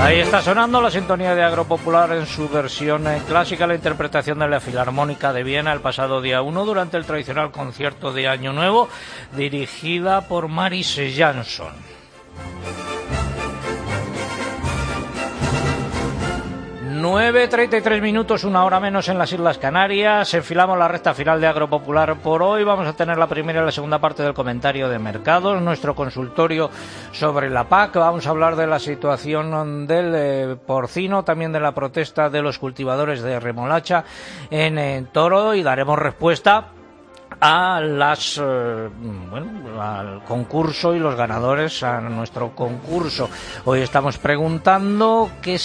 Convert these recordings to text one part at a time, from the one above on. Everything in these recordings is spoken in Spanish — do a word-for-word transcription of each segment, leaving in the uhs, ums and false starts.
Ahí está sonando la sintonía de Agropopular en su versión clásica, la interpretación de la Filarmónica de Viena el pasado día uno durante el tradicional concierto de Año Nuevo, dirigida por Maris Jansson. nueve treinta y tres minutos, una hora menos en las Islas Canarias. Enfilamos la recta final de Agropopular por hoy. Vamos a tener la primera y la segunda parte del comentario de mercados, nuestro consultorio sobre la P A C. Vamos a hablar de la situación del eh, porcino, también de la protesta de los cultivadores de remolacha en, en Toro, y daremos respuesta a las eh, bueno, al concurso y los ganadores a nuestro concurso. Hoy estamos preguntando qué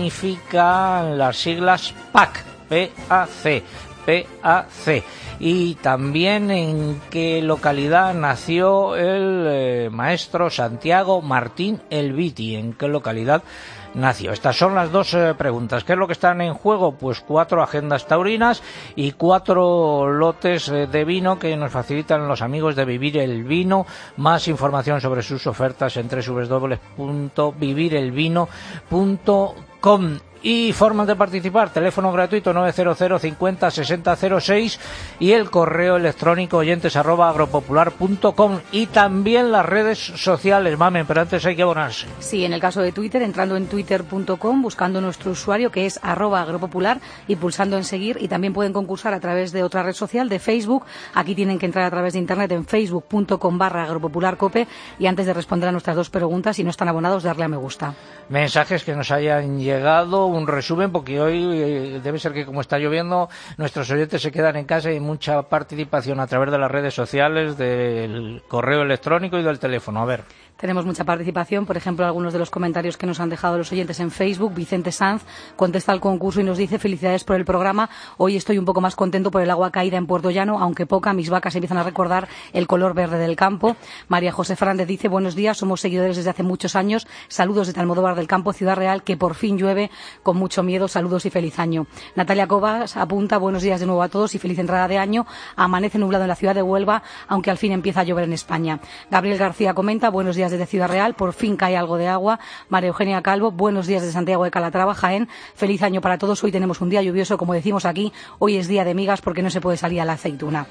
significan las siglas P A C, P A C, P A C, y también en qué localidad nació el eh, maestro Santiago Martín Elviti, en qué localidad nació. Estas son las dos eh, preguntas. ¿Qué es lo que están en juego? Pues cuatro agendas taurinas y cuatro lotes eh, de vino que nos facilitan los amigos de Vivir el Vino. Más información sobre sus ofertas en doble u doble u doble u punto vivir el vino punto com. Y formas de participar: teléfono gratuito nueve cero cero cincuenta sesenta cero seis y el correo electrónico oyentes arroba agropopular punto com, y también las redes sociales. Mamen, pero antes hay que abonarse. Sí, en el caso de Twitter, entrando en twitter punto com, buscando nuestro usuario que es arroba agropopular y pulsando en seguir, y también pueden concursar a través de otra red social, de Facebook. Aquí tienen que entrar a través de internet en facebook punto com barra agropopularcope, y antes de responder a nuestras dos preguntas, si no están abonados, darle a me gusta. Mensajes que nos hayan llegado, un resumen, porque hoy eh, debe ser que como está lloviendo, nuestros oyentes se quedan en casa y hay mucha participación a través de las redes sociales, del correo electrónico y del teléfono. A ver. Tenemos mucha participación, por ejemplo, algunos de los comentarios que nos han dejado los oyentes en Facebook. Vicente Sanz contesta al concurso y nos dice: felicidades por el programa, hoy estoy un poco más contento por el agua caída en Puerto Llano, aunque poca, mis vacas empiezan a recordar el color verde del campo. María José Fernández dice: buenos días, somos seguidores desde hace muchos años, saludos desde Almodóvar del Campo, Ciudad Real, que por fin llueve con mucho miedo, saludos y feliz año. Natalia Cobas apunta: buenos días de nuevo a todos y feliz entrada de año, amanece nublado en la ciudad de Huelva, aunque al fin empieza a llover en España. Gabriel García comenta: buenos días desde Ciudad Real, por fin cae algo de agua. María Eugenia Calvo: buenos días de Santiago de Calatrava, Jaén, feliz año para todos, hoy tenemos un día lluvioso, como decimos aquí, hoy es día de migas porque no se puede salir a la aceituna.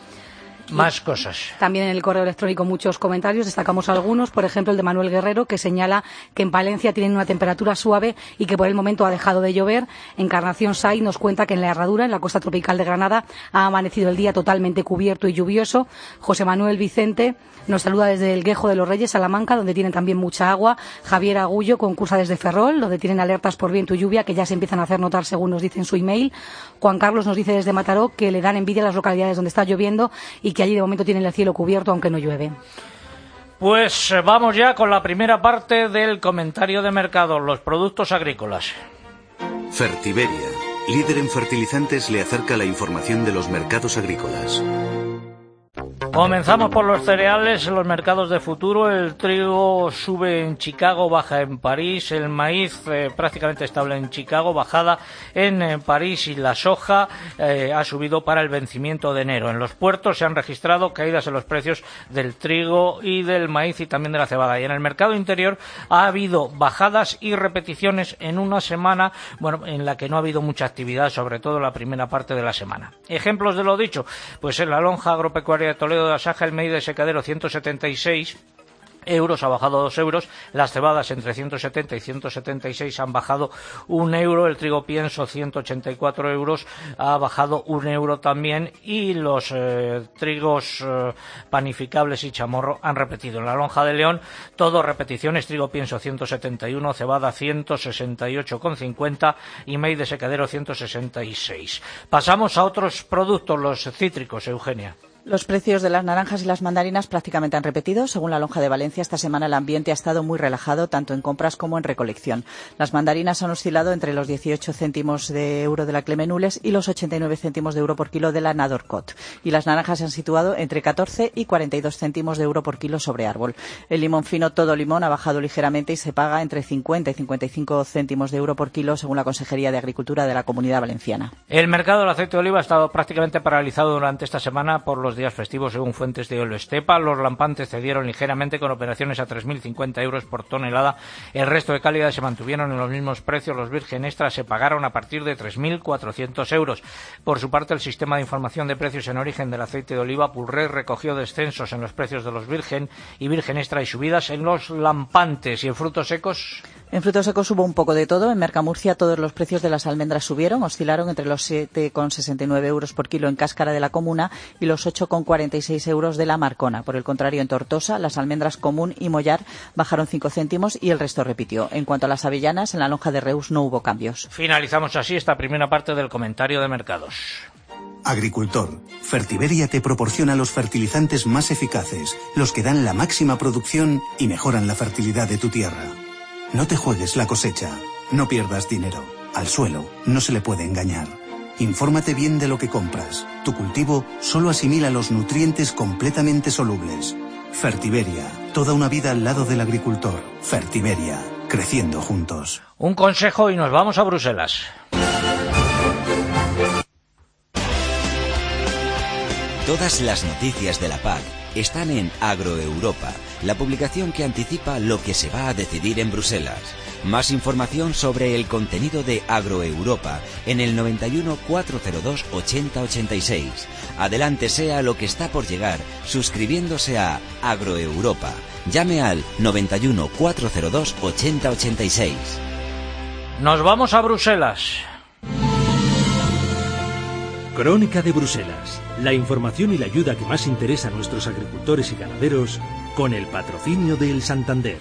Más cosas. También en el correo electrónico muchos comentarios, destacamos algunos, por ejemplo el de Manuel Guerrero, que señala que en Palencia tienen una temperatura suave y que por el momento ha dejado de llover. Encarnación Say nos cuenta que en la Herradura, en la costa tropical de Granada, ha amanecido el día totalmente cubierto y lluvioso. José Manuel Vicente nos saluda desde el Guejo de los Reyes, Salamanca, donde tienen también mucha agua. Javier Agullo concursa desde Ferrol, donde tienen alertas por viento y lluvia que ya se empiezan a hacer notar según nos dice en su email. Juan Carlos nos dice desde Mataró que le dan envidia a las localidades donde está lloviendo y que allí de momento tienen el cielo cubierto aunque no llueve. Pues vamos ya con la primera parte del comentario de mercado, los productos agrícolas. Fertiberia, líder en fertilizantes, le acerca la información de los mercados agrícolas. Comenzamos por los cereales, los mercados de futuro. El trigo sube en Chicago, baja en París. El maíz eh, prácticamente estable en Chicago, bajada en, en París. Y la soja eh, ha subido para el vencimiento de enero. En los puertos se han registrado caídas en los precios del trigo y del maíz y también de la cebada. Y en el mercado interior ha habido bajadas y repeticiones en una semana, bueno, en la que no ha habido mucha actividad, sobre todo la primera parte de la semana. Ejemplos de lo dicho, pues en la lonja agropecuaria de Toledo de Asaja, el maíz de secadero ciento setenta y seis euros, ha bajado dos euros. Las cebadas entre ciento setenta y ciento setenta y seis han bajado un euro. El trigo pienso ciento ochenta y cuatro euros, ha bajado un euro también. Y los eh, trigos eh, panificables y chamorro han repetido. En la lonja de León, todo repeticiones: trigo pienso ciento setenta y uno, cebada ciento sesenta y ocho con cincuenta y maíz de secadero ciento sesenta y seis. Pasamos a otros productos, los cítricos, Eugenia. Los precios de las naranjas y las mandarinas prácticamente han repetido. Según la lonja de Valencia, esta semana el ambiente ha estado muy relajado, tanto en compras como en recolección. Las mandarinas han oscilado entre los dieciocho céntimos de euro de la Clemenules y los ochenta y nueve céntimos de euro por kilo de la Nadorcot. Y las naranjas se han situado entre catorce y cuarenta y dos céntimos de euro por kilo sobre árbol. El limón fino todo limón ha bajado ligeramente y se paga entre cincuenta y cincuenta y cinco céntimos de euro por kilo, según la Consejería de Agricultura de la Comunidad Valenciana. El mercado del aceite de oliva ha estado prácticamente paralizado durante esta semana por los días festivos según fuentes de Oloestepa. Los lampantes cedieron ligeramente con operaciones a tres mil cincuenta euros por tonelada. El resto de calidades se mantuvieron en los mismos precios. Los virgen extra se pagaron a partir de tres mil cuatrocientos euros. Por su parte, el sistema de información de precios en origen del aceite de oliva Pulrey recogió descensos en los precios de los virgen y virgen extra y subidas en los lampantes. ¿Y en frutos secos? En frutos secos hubo un poco de todo. En Mercamurcia todos los precios de las almendras subieron, oscilaron entre los siete con sesenta y nueve euros por kilo en Cáscara de la Comuna y los ocho con cuarenta y seis euros de la Marcona. Por el contrario, en Tortosa, las almendras Común y Mollar bajaron cinco céntimos y el resto repitió. En cuanto a las avellanas, en la lonja de Reus no hubo cambios. Finalizamos así esta primera parte del comentario de mercados. Agricultor, Fertiberia te proporciona los fertilizantes más eficaces, los que dan la máxima producción y mejoran la fertilidad de tu tierra. No te juegues la cosecha, no pierdas dinero. Al suelo no se le puede engañar. Infórmate bien de lo que compras. Tu cultivo solo asimila los nutrientes completamente solubles. Fertiberia, toda una vida al lado del agricultor. Fertiberia, creciendo juntos. Un consejo y nos vamos a Bruselas. Todas las noticias de la P A C están en Agroeuropa, la publicación que anticipa lo que se va a decidir en Bruselas. Más información sobre el contenido de Agroeuropa en el noventa y uno, cuatrocientos dos, ochenta, ochenta y seis. Adelántese a lo que está por llegar suscribiéndose a Agroeuropa. Llame al noventa y uno, cuatrocientos dos, ochenta, ochenta y seis. Nos vamos a Bruselas. Crónica de Bruselas. La información y la ayuda que más interesa a nuestros agricultores y ganaderos con el patrocinio del Santander.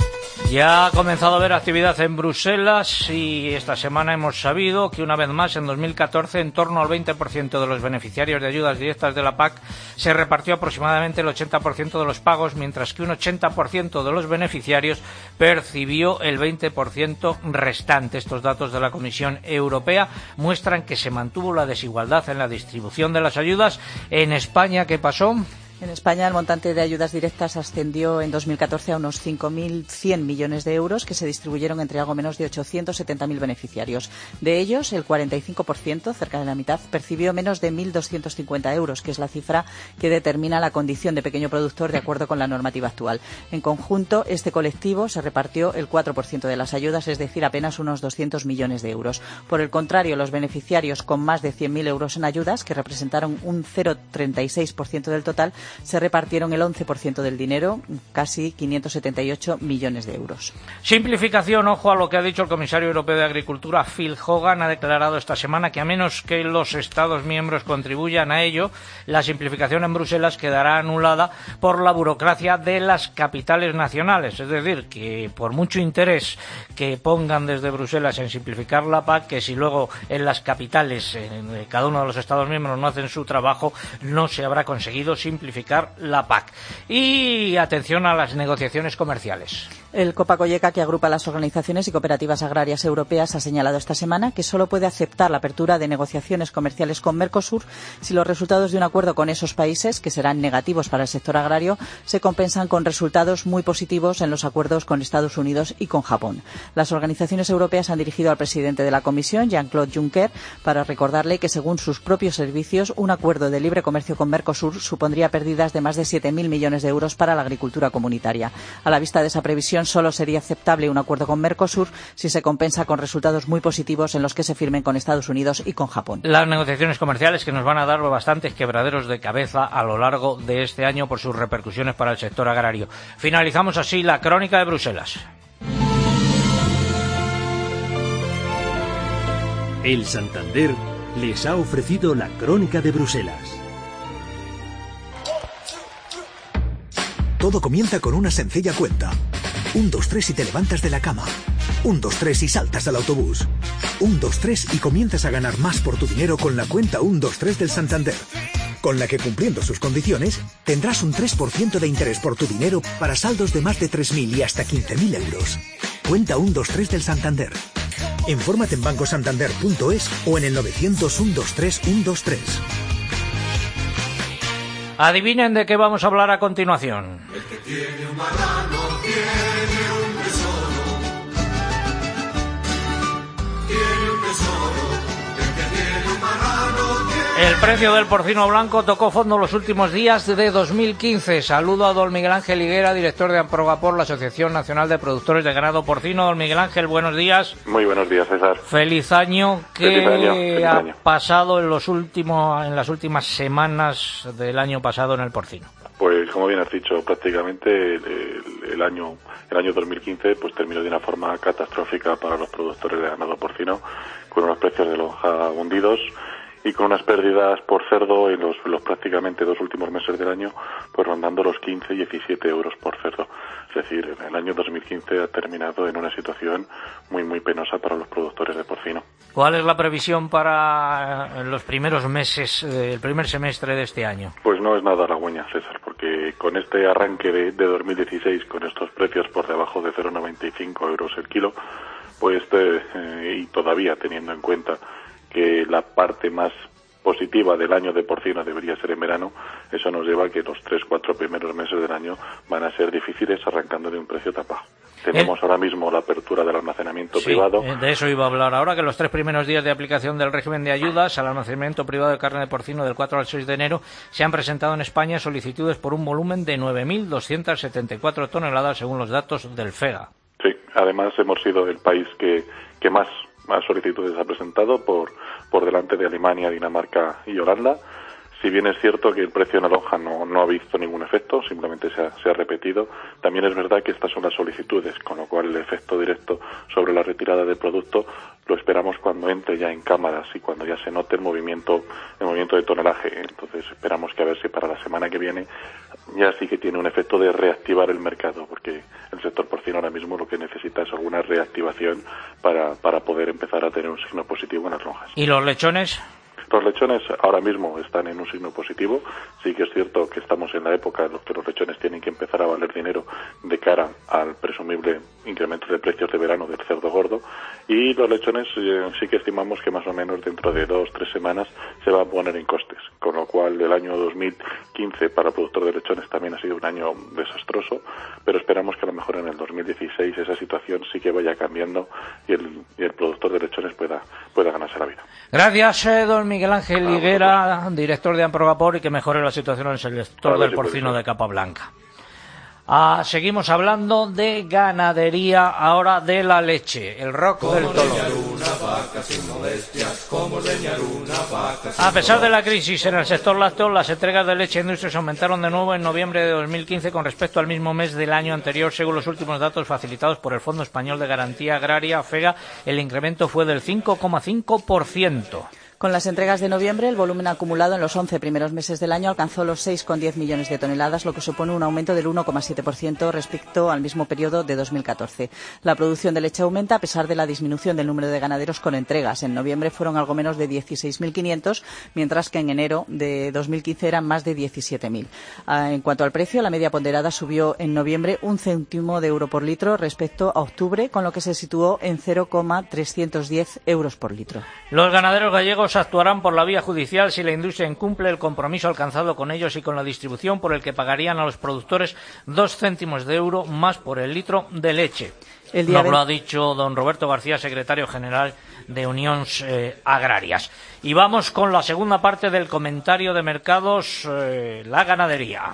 Ya ha comenzado a haber actividad en Bruselas y esta semana hemos sabido que una vez más en dos mil catorce en torno al veinte por ciento de los beneficiarios de ayudas directas de la P A C se repartió aproximadamente el ochenta por ciento de los pagos, mientras que un ochenta por ciento de los beneficiarios percibió el veinte por ciento restante. Estos datos de la Comisión Europea muestran que se mantuvo la desigualdad en la distribución de las ayudas. En España, ¿qué pasó? En España el montante de ayudas directas ascendió en dos mil catorce a unos cinco mil cien millones de euros que se distribuyeron entre algo menos de ochocientos setenta mil beneficiarios. De ellos, el cuarenta y cinco por ciento, cerca de la mitad, percibió menos de mil doscientos cincuenta euros, que es la cifra que determina la condición de pequeño productor de acuerdo con la normativa actual. En conjunto, este colectivo se repartió el cuatro por ciento de las ayudas, es decir, apenas unos doscientos millones de euros. Por el contrario, los beneficiarios con más de cien mil euros en ayudas, que representaron un cero coma treinta y seis por ciento del total, se repartieron el once por ciento del dinero, casi quinientos setenta y ocho millones de euros. Simplificación, ojo a lo que ha dicho el comisario europeo de Agricultura, Phil Hogan. Ha declarado esta semana que a menos que los Estados miembros contribuyan a ello, la simplificación en Bruselas quedará anulada por la burocracia de las capitales nacionales. Es decir, que por mucho interés que pongan desde Bruselas en simplificar la P A C, que si luego en las capitales, en cada uno de los Estados miembros no hacen su trabajo, no se habrá conseguido simplificar la P A C. Y atención a las negociaciones comerciales. El Copa-Cogeca, que agrupa las organizaciones y cooperativas agrarias europeas, ha señalado esta semana que solo puede aceptar la apertura de negociaciones comerciales con Mercosur si los resultados de un acuerdo con esos países, que serán negativos para el sector agrario, se compensan con resultados muy positivos en los acuerdos con Estados Unidos y con Japón. Las organizaciones europeas han dirigido al presidente de la Comisión, Jean-Claude Juncker, para recordarle que, según sus propios servicios, un acuerdo de libre comercio con Mercosur supondría pérdidas de más de siete mil millones de euros para la agricultura comunitaria. A la vista de esa previsión, solo sería aceptable un acuerdo con Mercosur si se compensa con resultados muy positivos en los que se firmen con Estados Unidos y con Japón. Las negociaciones comerciales que nos van a dar bastantes quebraderos de cabeza a lo largo de este año por sus repercusiones para el sector agrario. Finalizamos así la crónica de Bruselas. El Santander les ha ofrecido la crónica de Bruselas. Todo comienza con una sencilla cuenta. Un, dos, tres y te levantas de la cama. Un, dos, tres y saltas al autobús. Un, dos, tres y comienzas a ganar más por tu dinero con la cuenta uno, dos, tres del Santander. Con la que, cumpliendo sus condiciones, tendrás un tres por ciento de interés por tu dinero para saldos de más de tres mil y hasta quince mil euros. Cuenta uno, dos, tres del Santander. Infórmate en banco santander punto es o en el novecientos, uno, dos, tres, uno, dos, tres. Adivinen de qué vamos a hablar a continuación. El que tiene un marrano tiene un tesoro. Tiene un tesoro. El que tiene un marrano tiene El precio del porcino blanco tocó fondo los últimos días de dos mil quince. Saludo a don Miguel Ángel Higuera, director de Amprogapor, la Asociación Nacional de Productores de Ganado Porcino. Don Miguel Ángel, buenos días. Muy buenos días, César. Feliz año. ¿Qué Feliz año, feliz ha año. pasado en los últimos, en las últimas semanas del año pasado en el porcino? Pues como bien has dicho, prácticamente el, el, el año el año dos mil quince pues terminó de una forma catastrófica para los productores de ganado porcino, con unos precios de lonja hundidos y con unas pérdidas por cerdo en los, los prácticamente dos últimos meses del año, pues rondando los quince, diecisiete euros por cerdo. Es decir, el año dos mil quince ha terminado en una situación muy, muy penosa para los productores de porcino. ¿Cuál es la previsión para los primeros meses, eh, el primer semestre de este año? Pues no es nada halagüeña, César, porque con este arranque de, de dos mil dieciséis, con estos precios por debajo de cero coma noventa y cinco euros el kilo, pues eh, y todavía teniendo en cuenta que la parte más positiva del año de porcino debería ser en verano, eso nos lleva a que los tres, cuatro primeros meses del año van a ser difíciles arrancando de un precio tan bajo. Tenemos ¿Eh? ahora mismo la apertura del almacenamiento Sí, privado. De eso iba a hablar ahora, que los tres primeros días de aplicación del régimen de ayudas al almacenamiento privado de carne de porcino del cuatro al seis de enero se han presentado en España solicitudes por un volumen de nueve mil doscientas setenta y cuatro toneladas según los datos del FEGA. Sí, además hemos sido el país que, que más más solicitudes ha presentado por, por delante de Alemania, Dinamarca y Holanda. Si bien es cierto que el precio en la lonja no, no ha visto ningún efecto, simplemente se ha, se ha repetido, también es verdad que estas son las solicitudes, con lo cual el efecto directo sobre la retirada del producto lo esperamos cuando entre ya en cámaras y cuando ya se note el movimiento, el movimiento de tonelaje. Entonces esperamos que a ver si para la semana que viene ya sí que tiene un efecto de reactivar el mercado, porque el sector porcino ahora mismo lo que necesita es alguna reactivación para, para poder empezar a tener un signo positivo en las lonjas. ¿Y los lechones? Los lechones ahora mismo están en un signo positivo. Sí que es cierto que estamos en la época en la que los lechones tienen que empezar a valer dinero de cara al presumible incremento de precios de verano del cerdo gordo. Y los lechones eh, sí que estimamos que más o menos dentro de dos, tres semanas se van a poner en costes. Con lo cual el año dos mil quince para el productor de lechones también ha sido un año desastroso, pero esperamos que a lo mejor en el dos mil dieciséis esa situación sí que vaya cambiando y el, y el productor de lechones pueda, pueda ganarse la vida. Gracias, eh, don Miguel Ángel Higuera, director de Amprogapor, y que mejore la situación en el sector Vale, del sí, porcino pues, de capa blanca. Ah, seguimos hablando de ganadería, ahora de la leche, el rock del tolo. A pesar de la crisis en el sector lácteo, las entregas de leche a industrias aumentaron de nuevo en noviembre de dos mil quince con respecto al mismo mes del año anterior, según los últimos datos facilitados por el Fondo Español de Garantía Agraria, FEGA. El incremento fue del cinco coma cinco por ciento. Con las entregas de noviembre, el volumen acumulado en los once primeros meses del año alcanzó los seis coma diez millones de toneladas, lo que supone un aumento del uno coma siete por ciento respecto al mismo periodo de dos mil catorce. La producción de leche aumenta a pesar de la disminución del número de ganaderos con entregas. En noviembre fueron algo menos de dieciséis mil quinientos, mientras que en enero de dos mil quince eran más de diecisiete mil. En cuanto al precio, la media ponderada subió en noviembre un céntimo de euro por litro respecto a octubre, con lo que se situó en cero coma trescientos diez euros por litro. Los ganaderos gallegos actuarán por la vía judicial si la industria incumple el compromiso alcanzado con ellos y con la distribución, por el que pagarían a los productores dos céntimos de euro más por el litro de leche. El día Nos lo ha dicho don Roberto García, secretario general de Unións eh, Agrarias. Y vamos con la segunda parte del comentario de mercados, eh, la ganadería.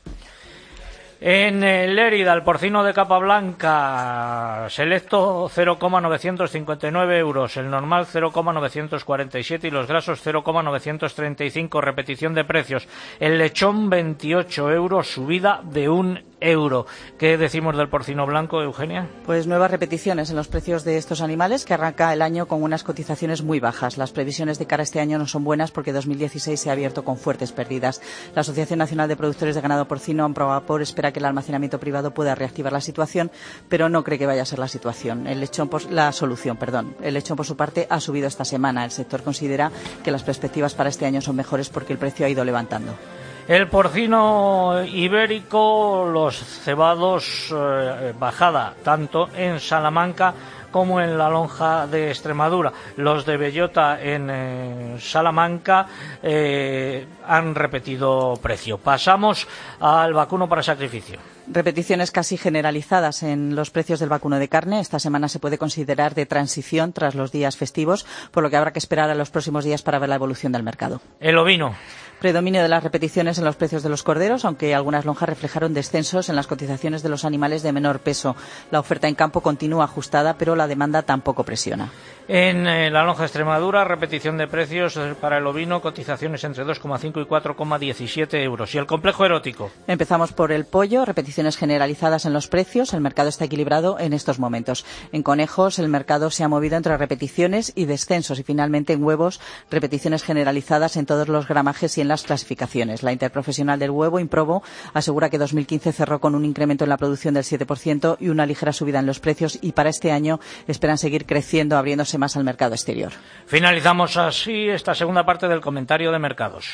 En Lérida, el porcino de capa blanca selecto cero coma novecientos cincuenta y nueve euros, el normal cero coma novecientos cuarenta y siete y los grasos cero coma novecientos treinta y cinco, repetición de precios. El lechón veintiocho euros, subida de un euro. ¿Qué decimos del porcino blanco, Eugenia? Pues nuevas repeticiones en los precios de estos animales, que arranca el año con unas cotizaciones muy bajas. Las previsiones de cara a este año no son buenas porque dos mil dieciséis se ha abierto con fuertes pérdidas. La Asociación Nacional de Productores de Ganado Porcino, Amprogapor, espera que el almacenamiento privado pueda reactivar la situación, pero no cree que vaya a ser la situación. El lechón, por, la solución, perdón. El lechón, por su parte, ha subido esta semana. El sector considera que las perspectivas para este año son mejores porque el precio ha ido levantando. El porcino ibérico, los cebados, eh, bajada tanto en Salamanca como en la lonja de Extremadura. Los de bellota en eh, Salamanca eh, han repetido precio. Pasamos al vacuno para sacrificio. Repeticiones casi generalizadas en los precios del vacuno de carne. Esta semana se puede considerar de transición tras los días festivos, por lo que habrá que esperar a los próximos días para ver la evolución del mercado. El ovino. Predominio de las repeticiones en los precios de los corderos, aunque algunas lonjas reflejaron descensos en las cotizaciones de los animales de menor peso. La oferta en campo continúa ajustada, pero la demanda tampoco presiona. En eh, la lonja Extremadura, repetición de precios para el ovino, cotizaciones entre dos coma cinco y cuatro coma diecisiete euros. ¿Y el complejo erótico? Empezamos por el pollo, repeticiones generalizadas en los precios. El mercado está equilibrado en estos momentos. En conejos, el mercado se ha movido entre repeticiones y descensos. Y finalmente en huevos, repeticiones generalizadas en todos los gramajes y en las clasificaciones. La interprofesional del huevo, Improbo, asegura que dos mil quince cerró con un incremento en la producción del siete por ciento y una ligera subida en los precios, y para este año esperan seguir creciendo, abriéndose más al mercado exterior. Finalizamos así esta segunda parte del comentario de mercados.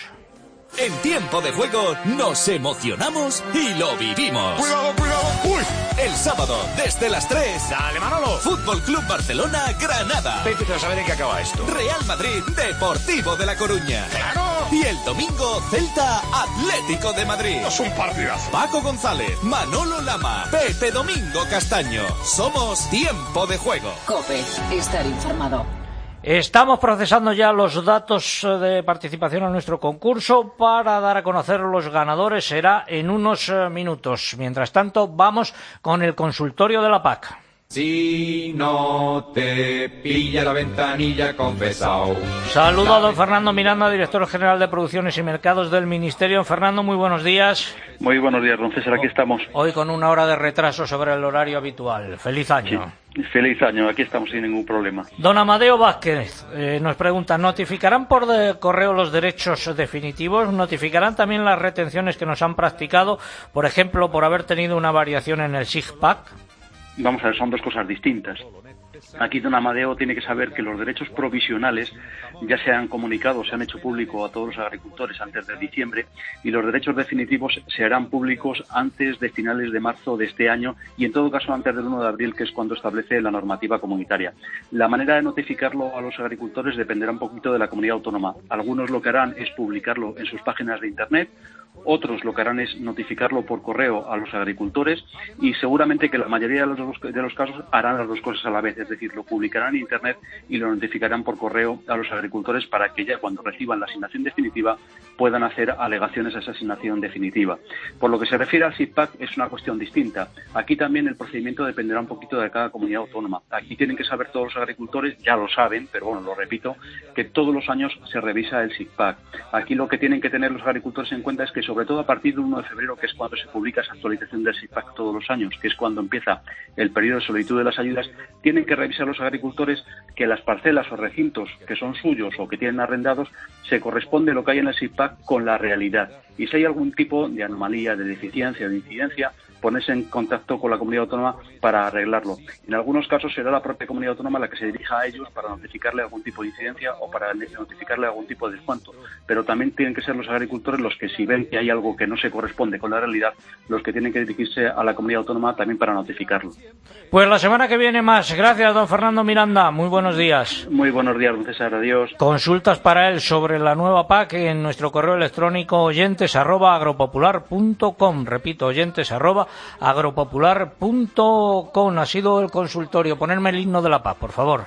En Tiempo de Juego nos emocionamos y lo vivimos. ¡Cuidado, cuidado! ¡Uy! El sábado, desde las tres. ¡Dale, Manolo! Fútbol Club Barcelona, Granada. Vete a saber en qué acaba esto. Real Madrid, Deportivo de La Coruña. ¡Claro! Y el domingo, Celta, Atlético de Madrid. Es un partidazo. Paco González, Manolo Lama, Pepe Domingo Castaño. Somos Tiempo de Juego. COPE, estar informado. Estamos procesando ya los datos de participación en nuestro concurso para dar a conocer los ganadores. Será en unos minutos. Mientras tanto, vamos con el consultorio de la P A C. Si no te pilla la ventanilla, confesao. Saludo a don Fernando Miranda, director general de Producciones y Mercados del Ministerio. Fernando, muy buenos días. Muy buenos días, don César, aquí estamos. Hoy con una hora de retraso sobre el horario habitual. Feliz año. Sí, feliz año, aquí estamos sin ningún problema. Don Amadeo Vázquez eh, nos pregunta, ¿notificarán por de correo los derechos definitivos? ¿Notificarán también las retenciones que nos han practicado, por ejemplo, por haber tenido una variación en el S I G P A C? Vamos a ver, son dos cosas distintas. Aquí don Amadeo tiene que saber que los derechos provisionales ya se han comunicado, se han hecho público a todos los agricultores antes de diciembre, y los derechos definitivos se harán públicos antes de finales de marzo de este año, y en todo caso antes del uno de abril, que es cuando establece la normativa comunitaria. La manera de notificarlo a los agricultores dependerá un poquito de la comunidad autónoma. Algunos lo que harán es publicarlo en sus páginas de internet, otros lo que harán es notificarlo por correo a los agricultores, y seguramente que la mayoría de los, de los casos harán las dos cosas a la vez, es decir, lo publicarán en internet y lo notificarán por correo a los agricultores para que ya cuando reciban la asignación definitiva puedan hacer alegaciones a esa asignación definitiva. Por lo que se refiere al S I G P A C es una cuestión distinta. Aquí también el procedimiento dependerá un poquito de cada comunidad autónoma. Aquí tienen que saber todos los agricultores, ya lo saben, pero bueno, lo repito, que todos los años se revisa el S I G P A C. Aquí lo que tienen que tener los agricultores en cuenta es que sobre todo a partir del uno de febrero, que es cuando se publica esa actualización del S I G P A C todos los años, que es cuando empieza el periodo de solicitud de las ayudas, tienen que revisar los agricultores que las parcelas o recintos que son suyos o que tienen arrendados se corresponde lo que hay en el S I G P A C con la realidad. Y si hay algún tipo de anomalía, de deficiencia o de incidencia, ponerse en contacto con la comunidad autónoma para arreglarlo. En algunos casos será la propia comunidad autónoma la que se dirija a ellos para notificarle algún tipo de incidencia o para notificarle algún tipo de descuento. Pero también tienen que ser los agricultores los que, si ven que hay algo que no se corresponde con la realidad, los que tienen que dirigirse a la comunidad autónoma también para notificarlo. Pues la semana que viene más. Gracias, don Fernando Miranda. Muy buenos días. Muy buenos días, don César. Adiós. Consultas para él sobre la nueva P A C en nuestro correo electrónico oyentes arroba agropopular punto com. Repito, oyentes arroba agropopular punto com. Ha sido el consultorio. Ponerme el himno de la paz, por favor.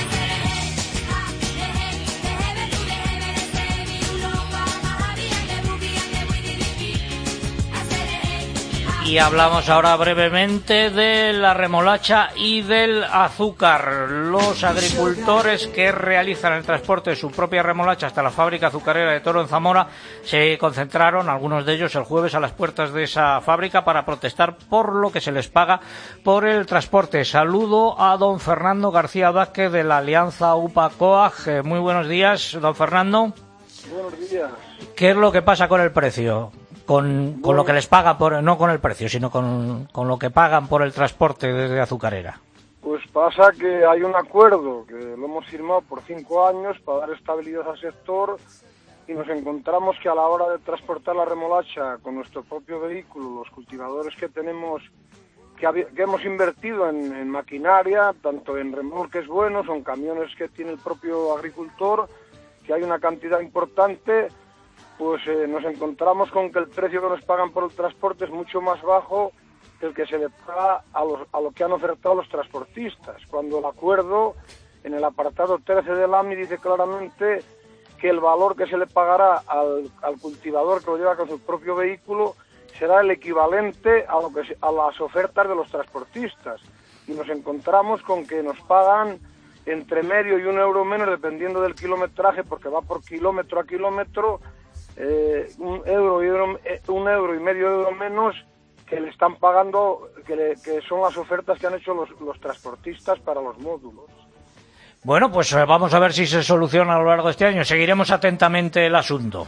Y hablamos ahora brevemente de la remolacha y del azúcar. Los agricultores que realizan el transporte de su propia remolacha hasta la fábrica azucarera de Toro en Zamora se concentraron, algunos de ellos el jueves, a las puertas de esa fábrica para protestar por lo que se les paga por el transporte. Saludo a don Fernando García Vázquez de la Alianza U P A C O A G. Muy buenos días, don Fernando. Buenos días. ¿Qué es lo que pasa con el precio? Con, con lo que les paga, por, no con el precio, sino con, con lo que pagan por el transporte desde Azucarera. Pues pasa que hay un acuerdo que lo hemos firmado por cinco años para dar estabilidad al sector, y nos encontramos que a la hora de transportar la remolacha con nuestro propio vehículo, los cultivadores que tenemos, que, había, que hemos invertido en, en maquinaria, tanto en remolques buenos o en camiones que tiene el propio agricultor, que hay una cantidad importante, pues eh, nos encontramos con que el precio que nos pagan por el transporte es mucho más bajo el que se le paga a, los, a lo que han ofertado los transportistas, cuando el acuerdo en el apartado trece del A M I dice claramente que el valor que se le pagará al, al cultivador que lo lleva con su propio vehículo será el equivalente a, lo que se, a las ofertas de los transportistas. Y nos encontramos con que nos pagan entre medio y un euro menos, dependiendo del kilometraje, porque va por kilómetro a kilómetro, eh, un, euro y euro, eh, un euro y medio euro menos que le están pagando, que, le, que son las ofertas que han hecho los, los transportistas para los módulos. Bueno, pues vamos a ver si se soluciona a lo largo de este año. Seguiremos atentamente el asunto.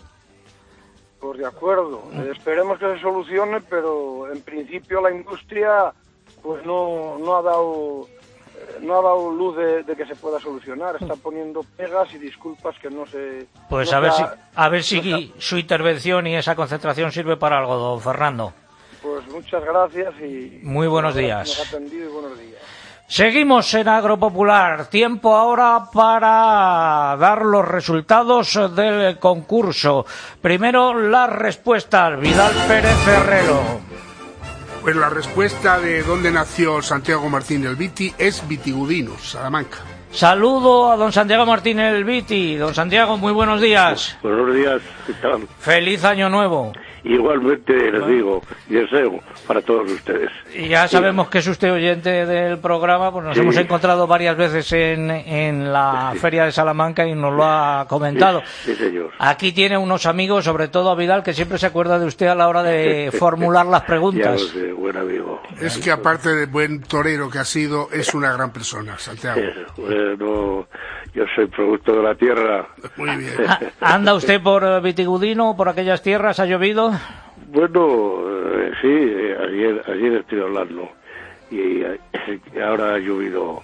Pues de acuerdo. Eh, esperemos que se solucione, pero en principio la industria pues no, no ha dado eh, no ha dado luz de, de que se pueda solucionar. Está poniendo pegas y disculpas que no se... Pues no a ver se ha, si a ver si no se ha... su intervención y esa concentración sirve para algo, don Fernando. Pues muchas gracias y... Muy buenos nos, días. Nos ha atendido y buenos días. Seguimos en Agropopular. Tiempo ahora para dar los resultados del concurso. Primero las respuestas. Vidal Pérez Herrero. Pues la respuesta de dónde nació Santiago Martín el Viti es Vitigudinos, Salamanca. Saludo a don Santiago Martín el Viti. Don Santiago, muy buenos días. Buenos días, ¿qué tal? Feliz año nuevo. Igualmente les digo y deseo para todos ustedes. Y ya sabemos sí. que es usted oyente del programa, pues nos sí. hemos encontrado varias veces en, en la sí. Feria de Salamanca y nos lo ha comentado. Sí, sí, señor. Aquí tiene unos amigos, sobre todo a Vidal, que siempre se acuerda de usted a la hora de formular las preguntas. Ya lo sé, buen amigo. Es que aparte de buen torero que ha sido, es una gran persona, Santiago. Bueno, yo soy producto de la tierra. Muy bien. ¿Anda usted por Vitigudino, por aquellas tierras? ¿Ha llovido? Bueno, eh, sí, eh, ayer, ayer estoy hablando y eh, ahora ha llovido,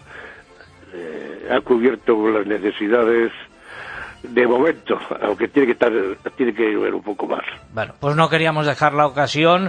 eh, ha cubierto las necesidades de momento, aunque tiene que estar, tiene que llover un poco más. Bueno, pues no queríamos dejar la ocasión,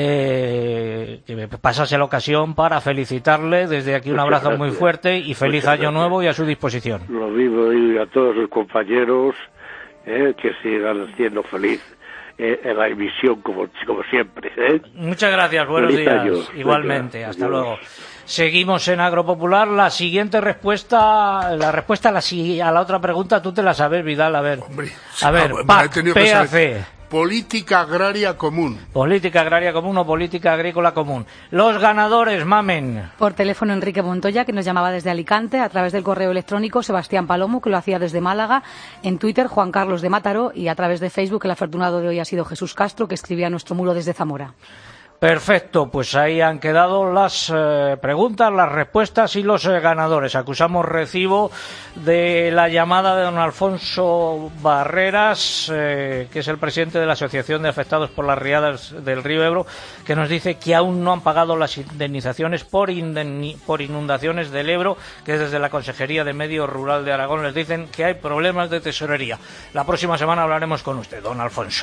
eh, que pasase la ocasión para felicitarle, desde aquí un Muchas abrazo gracias. muy fuerte y feliz Muchas año gracias. nuevo y a su disposición. Lo mismo y a todos los compañeros, eh, que sigan siendo felices. Eh, en la emisión como, como siempre. ¿eh? Muchas gracias, buenos Feliz días. Año. Igualmente, hasta Adiós. luego. Seguimos en Agropopular. La siguiente respuesta, la respuesta a la, a la otra pregunta, tú te la sabes, Vidal, a ver. Hombre, a ver, ah, P A C, P A C. Política Agraria Común. Política Agraria Común o Política Agrícola Común. Los ganadores, mamen. Por teléfono Enrique Montoya, que nos llamaba desde Alicante, a través del correo electrónico Sebastián Palomo, que lo hacía desde Málaga, en Twitter Juan Carlos de Mataró y a través de Facebook el afortunado de hoy ha sido Jesús Castro, que escribía a nuestro muro desde Zamora. Perfecto, pues ahí han quedado las eh, preguntas, las respuestas y los eh, ganadores. Acusamos recibo de la llamada de don Alfonso Barreras, eh, que es el presidente de la Asociación de Afectados por las Riadas del Río Ebro, que nos dice que aún no han pagado las indemnizaciones por, indemni- por inundaciones del Ebro, que desde la Consejería de Medio Rural de Aragón les dicen que hay problemas de tesorería. La próxima semana hablaremos con usted, don Alfonso.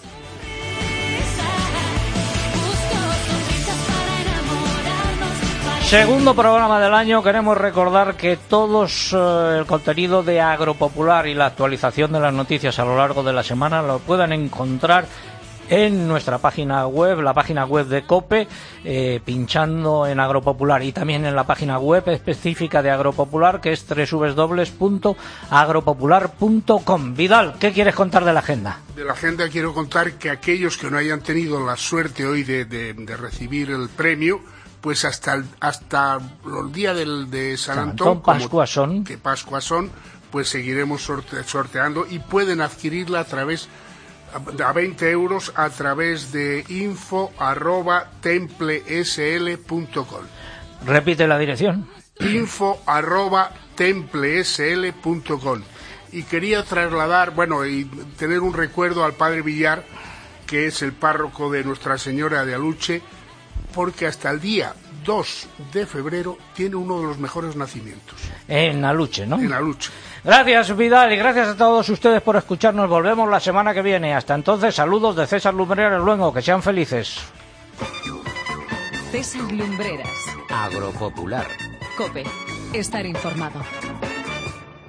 Segundo programa del año. Queremos recordar que todos eh, el contenido de Agropopular y la actualización de las noticias a lo largo de la semana lo puedan encontrar en nuestra página web, la página web de COPE, eh, pinchando en Agropopular, y también en la página web específica de Agropopular, que es doble u doble u doble u punto agropopular punto com. Vidal, ¿qué quieres contar de la agenda? De la agenda quiero contar que aquellos que no hayan tenido la suerte hoy de, de, de recibir el premio, pues hasta el, hasta el día del, de San Antón, Pascua son, que Pascua son, pues seguiremos sorte, sorteando y pueden adquirirla a través a veinte euros a través de info arroba templesl punto com. Repite la dirección. Info arroba templesl punto com. Y quería trasladar, bueno, y tener un recuerdo al padre Villar, que es el párroco de Nuestra Señora de Aluche, porque hasta el día dos de febrero tiene uno de los mejores nacimientos. En Aluche, ¿no? En Aluche. Gracias, Vidal, y gracias a todos ustedes por escucharnos. Volvemos la semana que viene. Hasta entonces, saludos de César Lumbreras Luengo. Que sean felices. César Lumbreras. Agropopular. COPE. Estar informado.